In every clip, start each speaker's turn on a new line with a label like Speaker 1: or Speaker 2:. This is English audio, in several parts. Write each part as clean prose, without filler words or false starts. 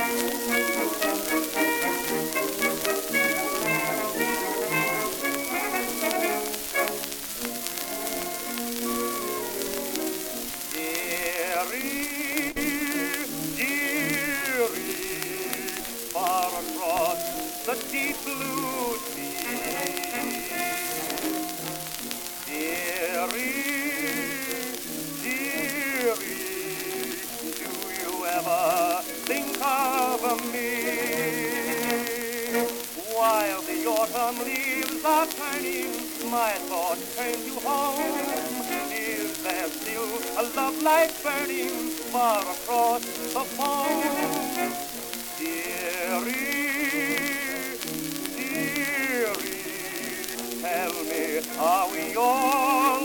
Speaker 1: Dearie, dearie, far across the deep blue sea. Dearie, dearie, do you ever think of me? While the autumn leaves are turning, my thoughts turn to home. Is there still a love light burning far across the foam? Dearie, dearie, tell me, are we all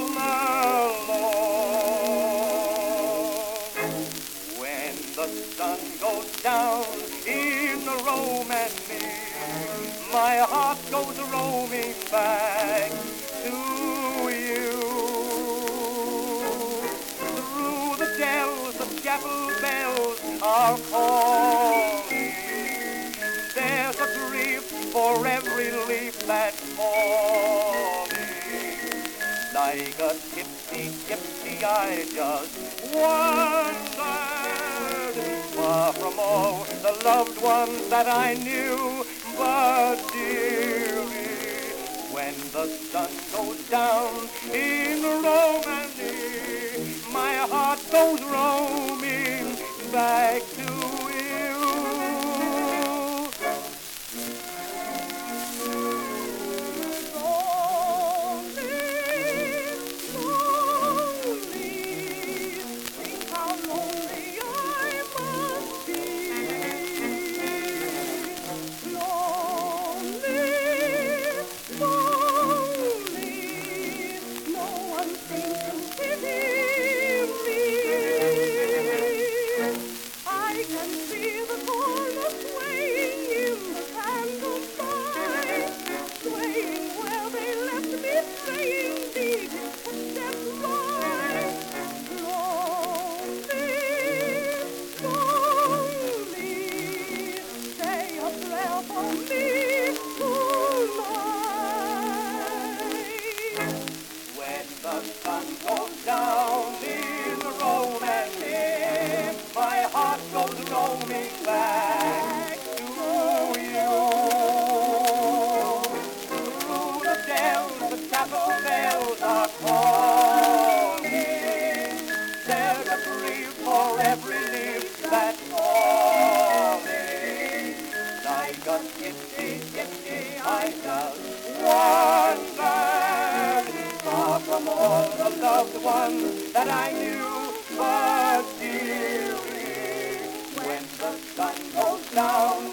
Speaker 1: alone? When the sun goes down in Rome and me, my heart goes roaming back to you. Through the dells, the chapel bells are calling. There's a grief for every leaf that's falling. Like a tipsy gypsy, I just wandered far from all the loved ones that I knew. But dearie, when the sun goes down in Romany, my heart goes roaming back to you. The sun goes down in Romany, my heart goes roaming back to you. Through the dells, the chapel bells are calling. There's a grief for every leaf that's falling. Like a gypsy, gypsy, I just wandered far from all the loved ones that I knew. But dearie, when the sun goes down